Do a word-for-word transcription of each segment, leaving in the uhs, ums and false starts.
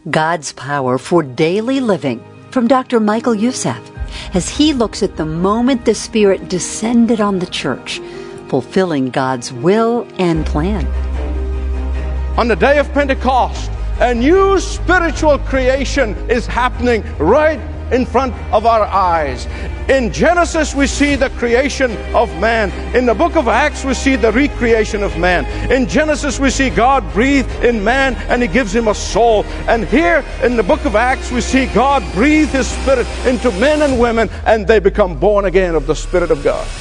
God's Power for Daily Living from Doctor Michael Youssef, as he looks at the moment the Spirit descended on the church, fulfilling God's will and plan. On the day of Pentecost, a new spiritual creation is happening right in front of our eyes. In Genesis, we see the creation of man. In the book of Acts, we see the recreation of man. In Genesis, we see God breathe in man and He gives him a soul. And here in the book of Acts, we see God breathe His Spirit into men and women, and they become born again of the Spirit of God.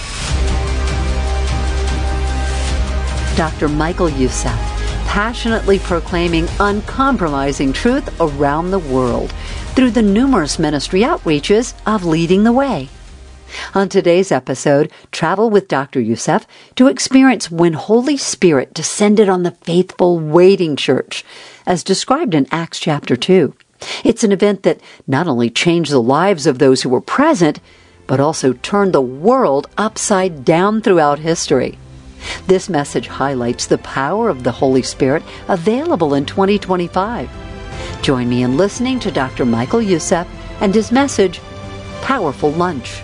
Doctor Michael Youssef, passionately proclaiming uncompromising truth around the world through the numerous ministry outreaches of Leading the Way. On today's episode, travel with Doctor Youssef to experience when Holy Spirit descended on the faithful waiting church, as described in Acts chapter two. It's an event that not only changed the lives of those who were present, but also turned the world upside down throughout history. This message highlights the power of the Holy Spirit available in twenty twenty-five. Join me in listening to Doctor Michael Youssef and his message, Powerful Lunch.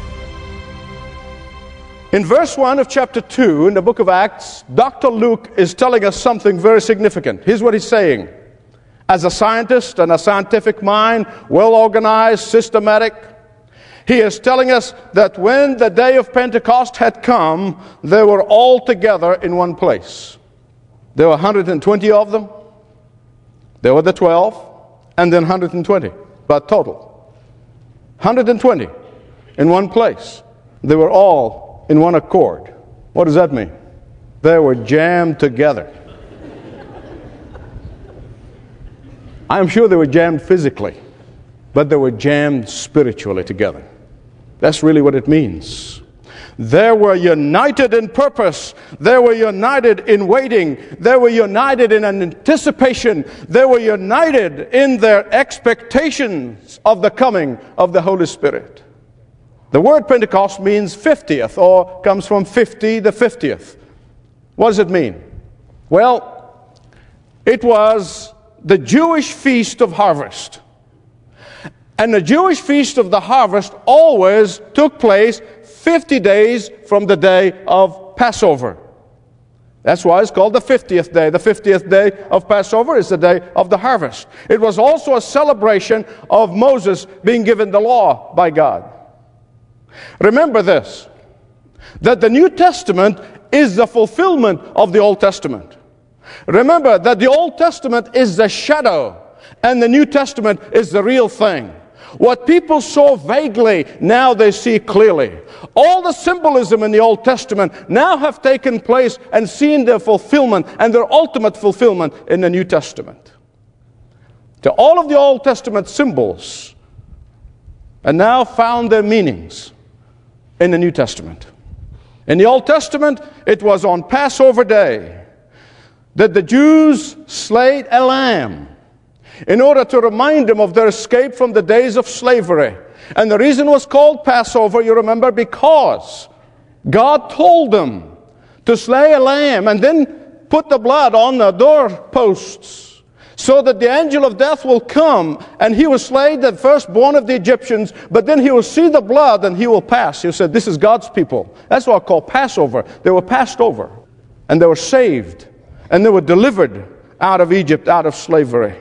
In verse one of chapter two in the book of Acts, Doctor Luke is telling us something very significant. Here's what he's saying. As a scientist and a scientific mind, well organized, systematic, he is telling us that when the day of Pentecost had come, they were all together in one place. There were one hundred twenty of them. There were the twelve, and then one hundred twenty, but total. one hundred twenty in one place. They were all in one accord. What does that mean? They were jammed together. I am sure they were jammed physically, but they were jammed spiritually together. That's really what it means. They were united in purpose. They were united in waiting. They were united in an anticipation. They were united in their expectations of the coming of the Holy Spirit. The word Pentecost means fiftieth, or comes from fifty, the fiftieth. What does it mean? Well, it was the Jewish feast of harvest. And the Jewish feast of the harvest always took place fifty days from the day of Passover. That's why it's called the fiftieth day. The fiftieth day of Passover is the day of the harvest. It was also a celebration of Moses being given the law by God. Remember this, that the New Testament is the fulfillment of the Old Testament. Remember that the Old Testament is the shadow, and the New Testament is the real thing. What people saw vaguely, now they see clearly. All the symbolism in the Old Testament now have taken place and seen their fulfillment and their ultimate fulfillment in the New Testament. To all of the Old Testament symbols and now found their meanings in the New Testament. In the Old Testament, it was on Passover day that the Jews slayed a lamb in order to remind them of their escape from the days of slavery. And the reason it was called Passover, you remember, because God told them to slay a lamb and then put the blood on the doorposts so that the angel of death will come and he will slay the firstborn of the Egyptians, but then he will see the blood and he will pass. He said, this is God's people. That's what I call Passover. They were passed over and they were saved and they were delivered out of Egypt, out of slavery.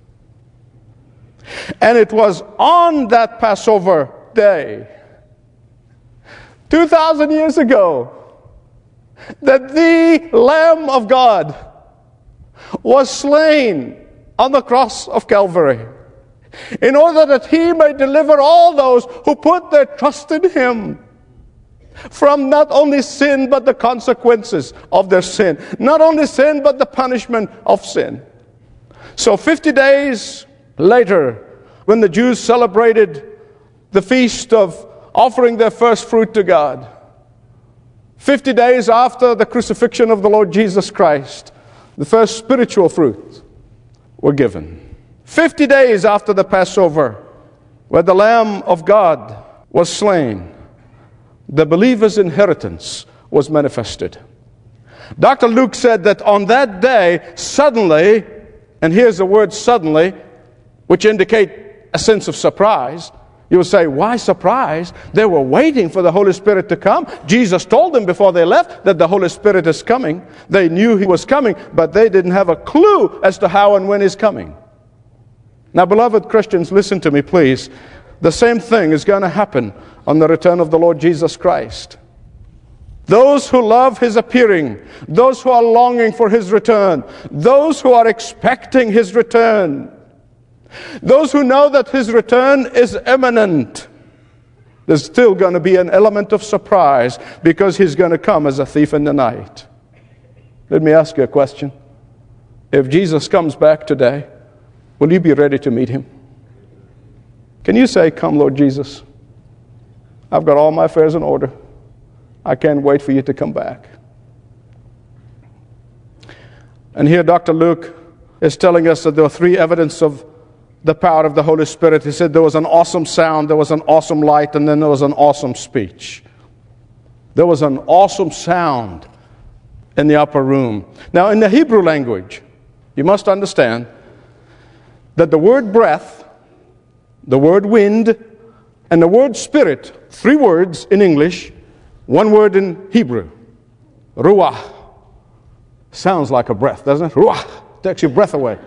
And it was on that Passover day, two thousand years ago, that the Lamb of God was slain on the cross of Calvary, in order that He may deliver all those who put their trust in Him from not only sin, but the consequences of their sin. Not only sin, but the punishment of sin. So fifty days later, when the Jews celebrated the feast of offering their first fruit to God, fifty days after the crucifixion of the Lord Jesus Christ, the first spiritual fruit were given. Fifty days after the Passover, where the Lamb of God was slain, the believer's inheritance was manifested. Doctor Luke said that on that day, suddenly, and here's the word suddenly, which indicate a sense of surprise. You would say, why surprise? They were waiting for the Holy Spirit to come. Jesus told them before they left that the Holy Spirit is coming. They knew He was coming, but they didn't have a clue as to how and when He's coming. Now, beloved Christians, listen to me, please. The same thing is going to happen on the return of the Lord Jesus Christ. Those who love His appearing, those who are longing for His return, those who are expecting His return, those who know that His return is imminent, there's still going to be an element of surprise because He's going to come as a thief in the night. Let me ask you a question. If Jesus comes back today, will you be ready to meet Him? Can you say, come, Lord Jesus, I've got all my affairs in order. I can't wait for you to come back. And here Doctor Luke is telling us that there are three evidence of the power of the Holy Spirit. He said there was an awesome sound, there was an awesome light, and then there was an awesome speech. There was an awesome sound in the upper room. Now, in the Hebrew language, you must understand that the word breath, the word wind, and the word spirit, three words in English, one word in Hebrew, ruach, sounds like a breath, doesn't it? Ruach takes your breath away.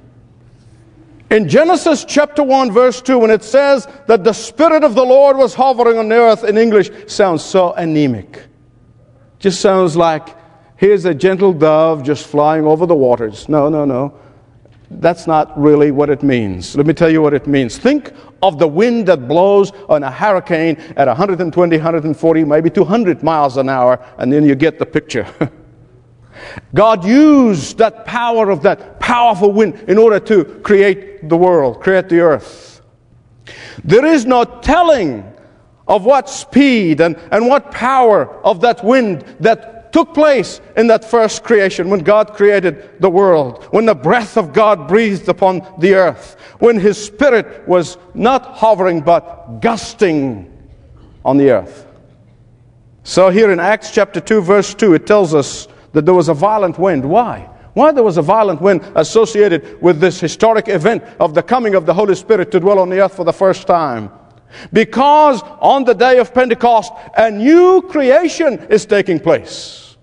In Genesis chapter one, verse two, when it says that the Spirit of the Lord was hovering on the earth, in English, sounds so anemic. Just sounds like, here's a gentle dove just flying over the waters. No, no, no. That's not really what it means. Let me tell you what it means. Think of the wind that blows on a hurricane at one hundred twenty, one hundred forty, maybe two hundred miles an hour, and then you get the picture. God used that power of that powerful wind in order to create the world, create the earth. There is no telling of what speed and, and what power of that wind that took place in that first creation when God created the world, when the breath of God breathed upon the earth, when His Spirit was not hovering but gusting on the earth. So here in Acts chapter two, verse two, it tells us that there was a violent wind. Why? Why there was a violent wind associated with this historic event of the coming of the Holy Spirit to dwell on the earth for the first time? Because on the day of Pentecost, a new creation is taking place.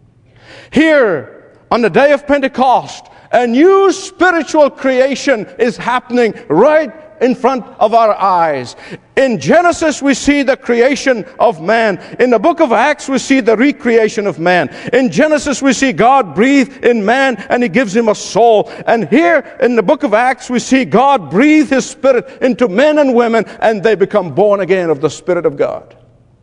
Here, on the day of Pentecost, a new spiritual creation is happening right in front of our eyes. In Genesis, we see the creation of man. In the book of Acts, we see the recreation of man. In Genesis, we see God breathe in man and He gives him a soul. And here in the book of Acts, we see God breathe His Spirit into men and women, and they become born again of the Spirit of God.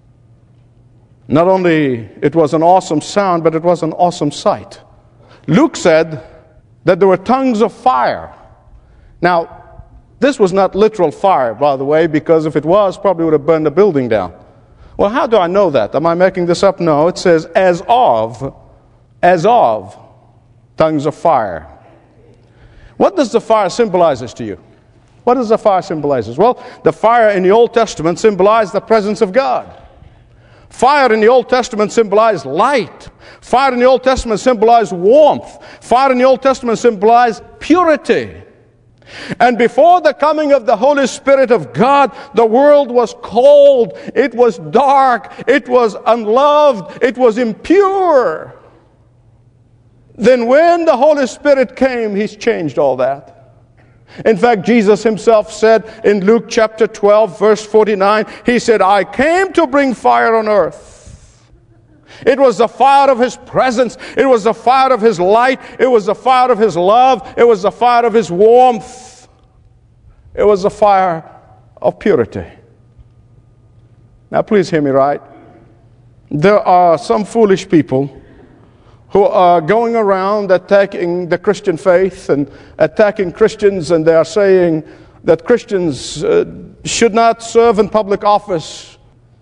Not only it was an awesome sound, but it was an awesome sight. Luke said that there were tongues of fire. Now, this was not literal fire, by the way, because if it was, probably would have burned the building down. Well, how do I know that? Am I making this up? No, it says, as of, as of, tongues of fire. What does the fire symbolize to you? What does the fire symbolize? Well, the fire in the Old Testament symbolized the presence of God. Fire in the Old Testament symbolized light. Fire in the Old Testament symbolized warmth. Fire in the Old Testament symbolized purity. And before the coming of the Holy Spirit of God, the world was cold, it was dark, it was unloved, it was impure. Then when the Holy Spirit came, He's changed all that. In fact, Jesus Himself said in Luke chapter twelve, verse forty-nine, He said, I came to bring fire on earth. It was the fire of His presence. It was the fire of His light. It was the fire of His love. It was the fire of His warmth. It was the fire of purity. Now, please hear me right. There are some foolish people who are going around attacking the Christian faith and attacking Christians, and they are saying that Christians uh, should not serve in public office.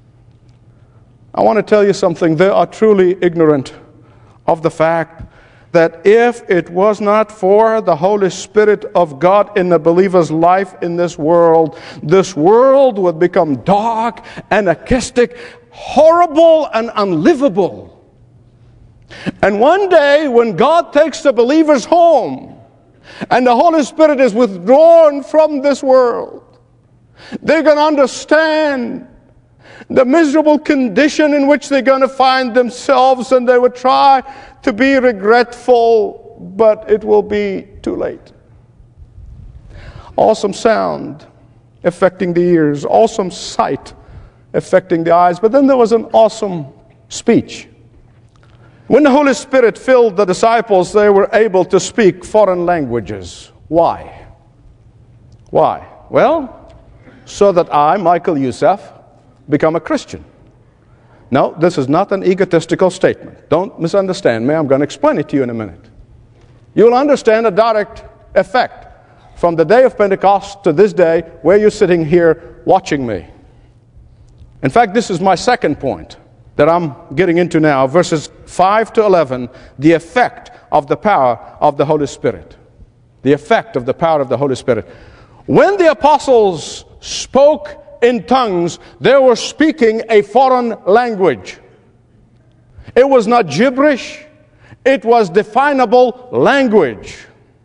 I want to tell you something. They are truly ignorant of the fact that if it was not for the Holy Spirit of God in the believer's life in this world, this world would become dark, anarchistic, horrible, and unlivable. And one day when God takes the believers home, and the Holy Spirit is withdrawn from this world, they're going to understand the miserable condition in which they're going to find themselves, and they will try to be regretful, but it will be too late. Awesome sound affecting the ears, awesome sight affecting the eyes, but then there was an awesome speech. When the Holy Spirit filled the disciples, they were able to speak foreign languages. Why? Why? Well, so that I, Michael Youssef, become a Christian. No, this is not an egotistical statement. Don't misunderstand me. I'm going to explain it to you in a minute. You'll understand a direct effect from the day of Pentecost to this day where you're sitting here watching me. In fact, this is my second point that I'm getting into now, verses five to eleven, the effect of the power of the Holy Spirit. The effect of the power of the Holy Spirit. When the apostles spoke in tongues, they were speaking a foreign language. It was not gibberish, it was definable language.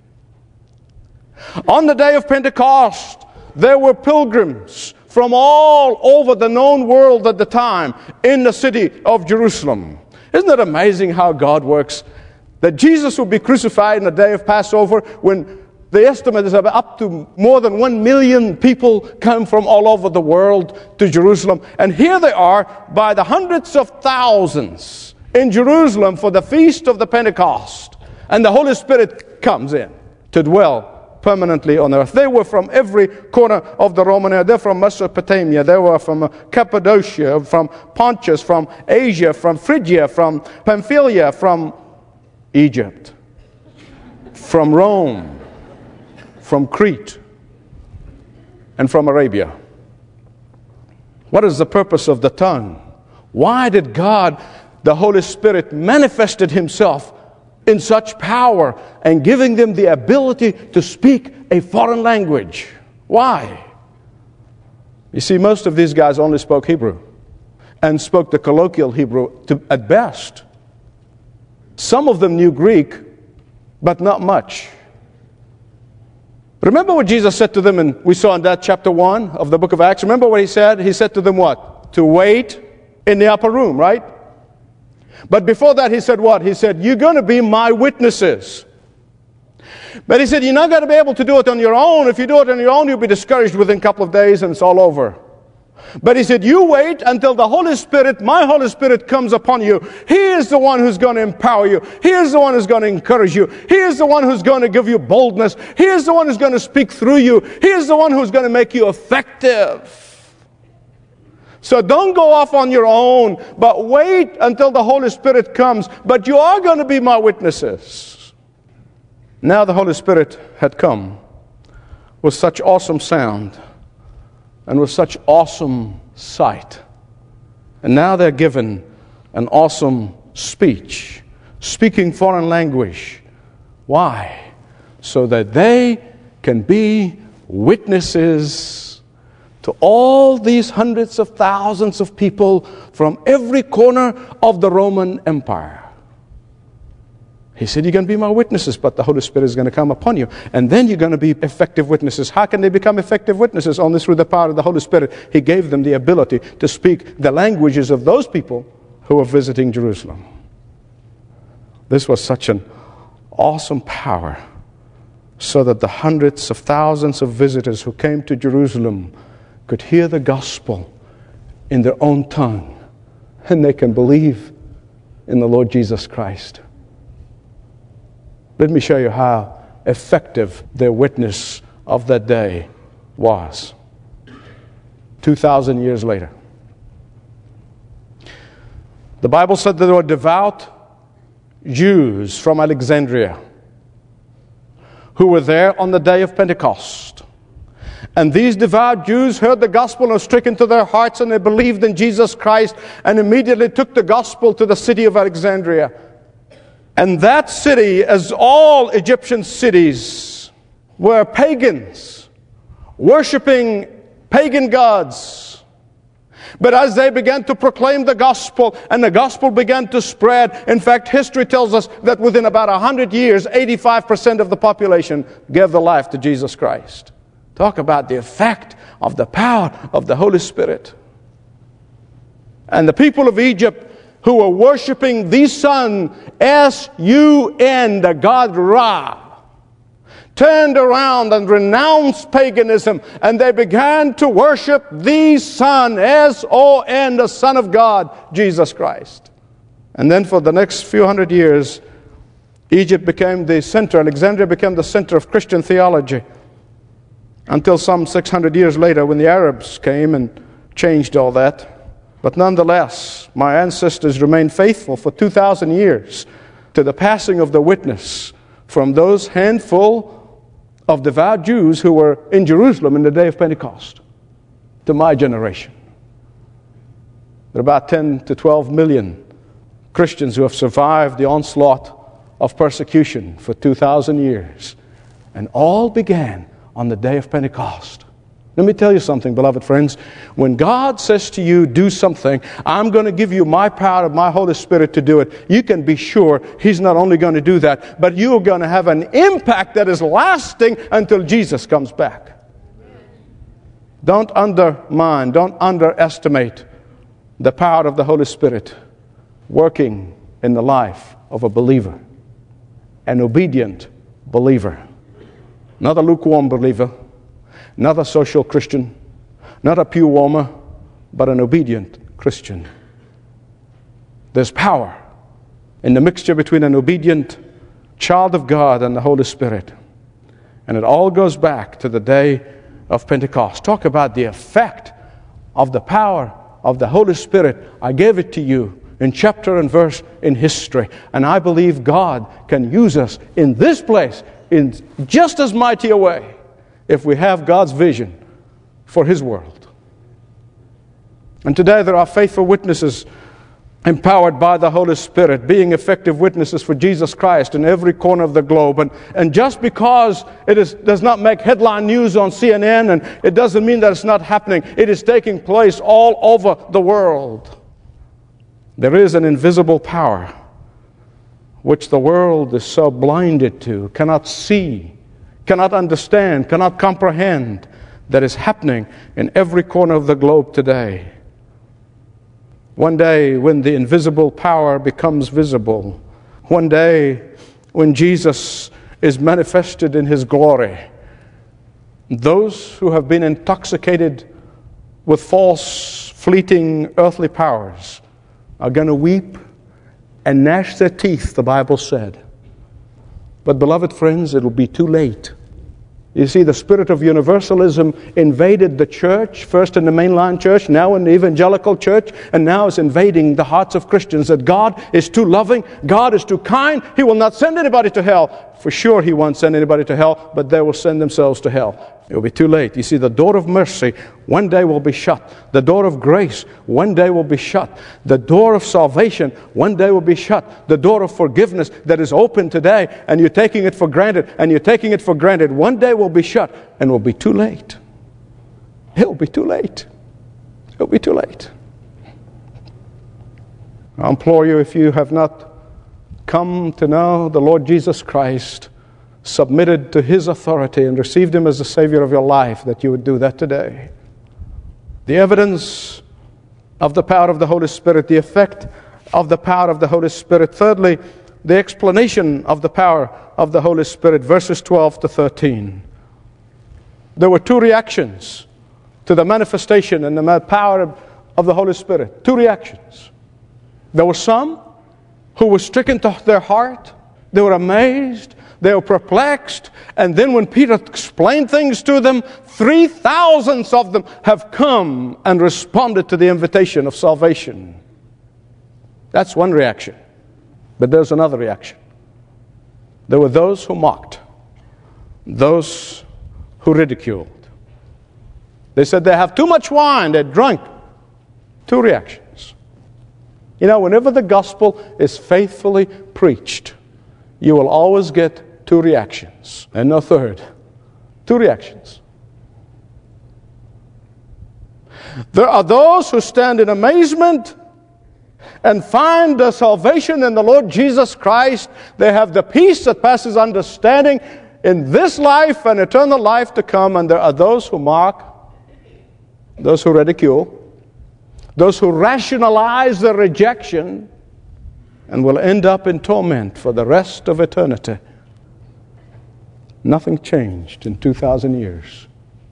On the day of Pentecost, there were pilgrims from all over the known world at the time in the city of Jerusalem. Isn't it amazing how God works? That Jesus would be crucified in the day of Passover, when the estimate is up to more than one million people come from all over the world to Jerusalem. And here they are by the hundreds of thousands in Jerusalem for the feast of the Pentecost. And the Holy Spirit comes in to dwell permanently on earth. They were from every corner of the Roman area. They're from Mesopotamia. They were from Cappadocia, from Pontus, from Asia, from Phrygia, from Pamphylia, from Egypt, from Rome, from Crete, and from Arabia. What is the purpose of the tongue? Why did God, the Holy Spirit, manifested Himself in such power and giving them the ability to speak a foreign language? Why? You see, most of these guys only spoke Hebrew and spoke the colloquial Hebrew to, at best. Some of them knew Greek, but not much. Remember what Jesus said to them, and we saw in that chapter one of the book of Acts. Remember what He said? He said to them what? To wait in the upper room, right? But before that, He said what? He said, you're going to be my witnesses. But He said, you're not going to be able to do it on your own. If you do it on your own, you'll be discouraged within a couple of days and it's all over. But He said, you wait until the Holy Spirit, my Holy Spirit, comes upon you. He is the one who's going to empower you. He is the one who's going to encourage you. He is the one who's going to give you boldness. He is the one who's going to speak through you. He is the one who's going to make you effective. So don't go off on your own, but wait until the Holy Spirit comes. But you are going to be my witnesses. Now the Holy Spirit had come with such awesome sound and with such awesome sight. And now they're given an awesome speech, speaking foreign language. Why? So that they can be witnesses to all these hundreds of thousands of people from every corner of the Roman Empire. He said, you're going to be my witnesses, but the Holy Spirit is going to come upon you. And then you're going to be effective witnesses. How can they become effective witnesses? Only through the power of the Holy Spirit. He gave them the ability to speak the languages of those people who were visiting Jerusalem. This was such an awesome power, so that the hundreds of thousands of visitors who came to Jerusalem could hear the gospel in their own tongue, and they can believe in the Lord Jesus Christ. Let me show you how effective their witness of that day was. Two thousand years later. The Bible said that there were devout Jews from Alexandria who were there on the day of Pentecost. And these devout Jews heard the gospel and were stricken to their hearts, and they believed in Jesus Christ and immediately took the gospel to the city of Alexandria. And that city, as all Egyptian cities, were pagans, worshiping pagan gods. But as they began to proclaim the gospel, and the gospel began to spread, in fact, history tells us that within about one hundred years, eighty-five percent of the population gave their life to Jesus Christ. Talk about the effect of the power of the Holy Spirit. And the people of Egypt who were worshiping the sun, S U N, the god Ra, turned around and renounced paganism, and they began to worship the Son, S O N, the Son of God, Jesus Christ. And then for the next few hundred years, Egypt became the center, Alexandria became the center of Christian theology, until some six hundred years later when the Arabs came and changed all that. But nonetheless, my ancestors remained faithful for two thousand years to the passing of the witness from those handful of devout Jews who were in Jerusalem in the day of Pentecost to my generation. There are about ten to twelve million Christians who have survived the onslaught of persecution for two thousand years. And all began on the day of Pentecost. Let me tell you something, beloved friends. When God says to you, do something, I'm going to give you my power of my Holy Spirit to do it, you can be sure He's not only going to do that, but you're going to have an impact that is lasting until Jesus comes back. Don't undermine, don't underestimate the power of the Holy Spirit working in the life of a believer, an obedient believer, not a lukewarm believer, not a social Christian, not a pew warmer, but an obedient Christian. There's power in the mixture between an obedient child of God and the Holy Spirit. And it all goes back to the day of Pentecost. Talk about the effect of the power of the Holy Spirit. I gave it to you in chapter and verse in history. And I believe God can use us in this place in just as mighty a way if we have God's vision for His world. And today there are faithful witnesses empowered by the Holy Spirit, being effective witnesses for Jesus Christ in every corner of the globe. And, and just because it is, does not make headline news on C N N, and it doesn't mean that it's not happening. It is taking place all over the world. There is an invisible power which the world is so blinded to, cannot see, cannot understand, cannot comprehend, that is happening in every corner of the globe today. One day when the invisible power becomes visible, one day when Jesus is manifested in His glory, those who have been intoxicated with false, fleeting, earthly powers are going to weep and gnash their teeth, the Bible said. But beloved friends, it will be too late. You see, the spirit of universalism invaded the church, first in the mainline church, now in the evangelical church, and now is invading the hearts of Christians, that God is too loving, God is too kind, He will not send anybody to hell. For sure He won't send anybody to hell, but they will send themselves to hell. It will be too late. You see, the door of mercy one day will be shut. The door of grace one day will be shut. The door of salvation one day will be shut. The door of forgiveness that is open today, and you're taking it for granted, and you're taking it for granted, one day will be shut, and will be too late. It will be too late. It will be too late. I implore you, if you have not come to know the Lord Jesus Christ, submitted to His authority and received Him as the Savior of your life, that you would do that today. The evidence of the power of the Holy Spirit, the effect of the power of the Holy Spirit. Thirdly, the explanation of the power of the Holy Spirit, verses twelve to thirteen. There were two reactions to the manifestation and the power of the Holy Spirit. Two reactions. There were some who were stricken to their heart. They were amazed. They were perplexed. And then when Peter explained things to them, three thousands of them have come and responded to the invitation of salvation. That's one reaction. But there's another reaction. There were those who mocked, those who ridiculed. They said they have too much wine, they're drunk. Two reactions. You know, whenever the gospel is faithfully preached, you will always get two reactions, and no third. Two reactions. There are those who stand in amazement and find the salvation in the Lord Jesus Christ. They have the peace that passes understanding in this life and eternal life to come. And there are those who mock, those who ridicule, those who rationalize their rejection, and will end up in torment for the rest of eternity. Nothing changed in two thousand years.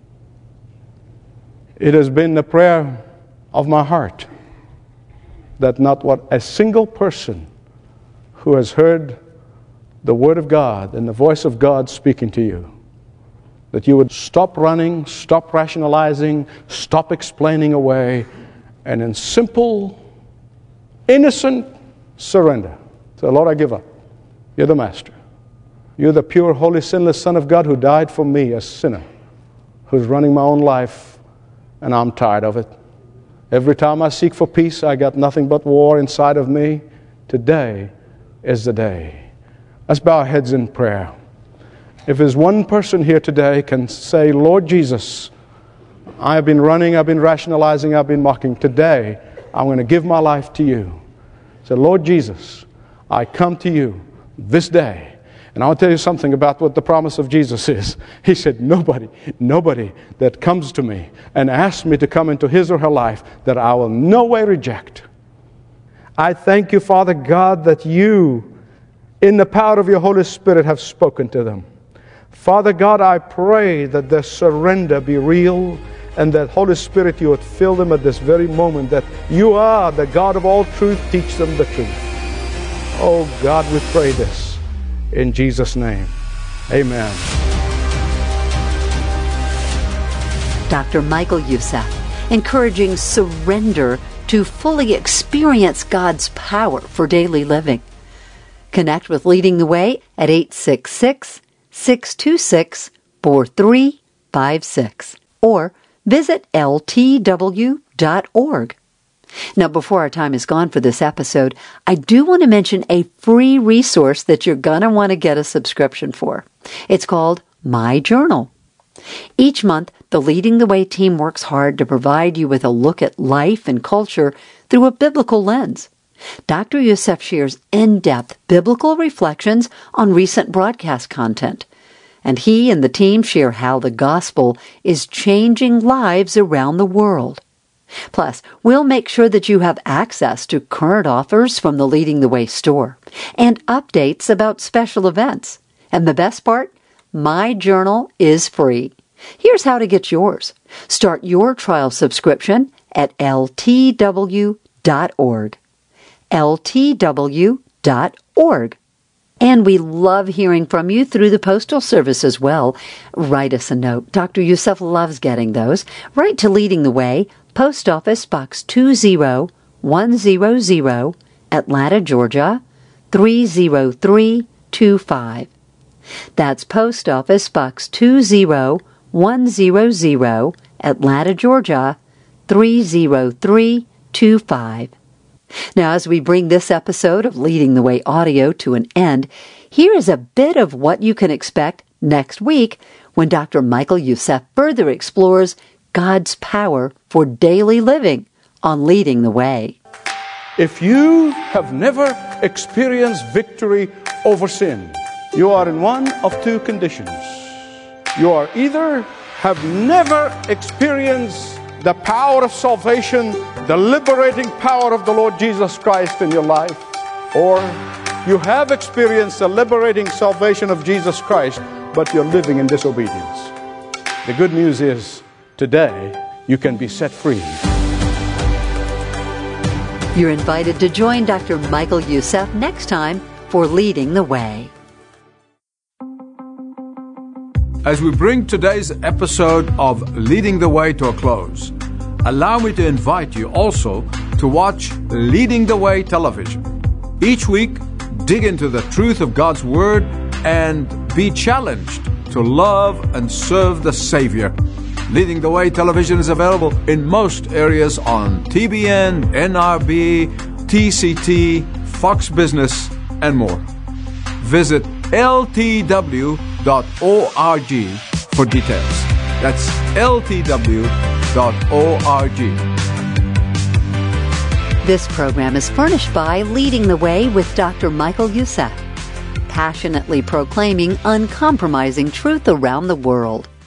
It has been the prayer of my heart that not what a single person who has heard the Word of God and the voice of God speaking to you, that you would stop running, stop rationalizing, stop explaining away, and in simple, innocent surrender say, Lord, I give up. You're the Master. You're the pure, holy, sinless Son of God who died for me, a sinner, who's running my own life, and I'm tired of it. Every time I seek for peace, I got nothing but war inside of me. Today is the day. Let's bow our heads in prayer. If there's one person here today can say, Lord Jesus, I've been running, I've been rationalizing, I've been mocking. Today, I'm going to give my life to you. Say, Lord Jesus, I come to you this day. And I want to tell you something about what the promise of Jesus is. He said, nobody, nobody that comes to me and asks me to come into his or her life that I will no way reject. I thank you, Father God, that you, in the power of your Holy Spirit, have spoken to them. Father God, I pray that their surrender be real, and that Holy Spirit, you would fill them at this very moment, that you are the God of all truth. Teach them the truth. Oh God, we pray this in Jesus' name. Amen. Doctor Michael Youssef, encouraging surrender to fully experience God's power for daily living. Connect with Leading the Way at eight six six, six two six, four three five six or visit L T W dot org. Now, before our time is gone for this episode, I do want to mention a free resource that you're going to want to get a subscription for. It's called My Journal. Each month, the Leading the Way team works hard to provide you with a look at life and culture through a biblical lens. Doctor Youssef shares in-depth biblical reflections on recent broadcast content, and he and the team share how the gospel is changing lives around the world. Plus, we'll make sure that you have access to current offers from the Leading the Way store and updates about special events. And the best part? My Journal is free. Here's how to get yours. Start your trial subscription at L T W dot org. L T W dot org. And we love hearing from you through the Postal Service as well. Write us a note. Doctor Youssef loves getting those. Write to Leading the Way, Post Office Box two zero one zero zero, Atlanta, Georgia, three zero three two five. That's Post Office Box two zero one zero zero, Atlanta, Georgia, three zero three two five. Now, as we bring this episode of Leading the Way audio to an end, here is a bit of what you can expect next week when Doctor Michael Youssef further explores God's power for daily living on Leading the Way. If you have never experienced victory over sin, you are in one of two conditions. You are either have never experienced the power of salvation, the liberating power of the Lord Jesus Christ in your life, or you have experienced the liberating salvation of Jesus Christ, but you're living in disobedience. The good news is, today, you can be set free. You're invited to join Doctor Michael Youssef next time for Leading the Way. As we bring today's episode of Leading the Way to a close, allow me to invite you also to watch Leading the Way television. Each week, dig into the truth of God's Word and be challenged to love and serve the Savior. Leading the Way television is available in most areas on T B N, N R B, T C T, Fox Business, and more. Visit L T W dot org for details. That's L T W dot org. This program is furnished by Leading the Way with Doctor Michael Youssef, passionately proclaiming uncompromising truth around the world.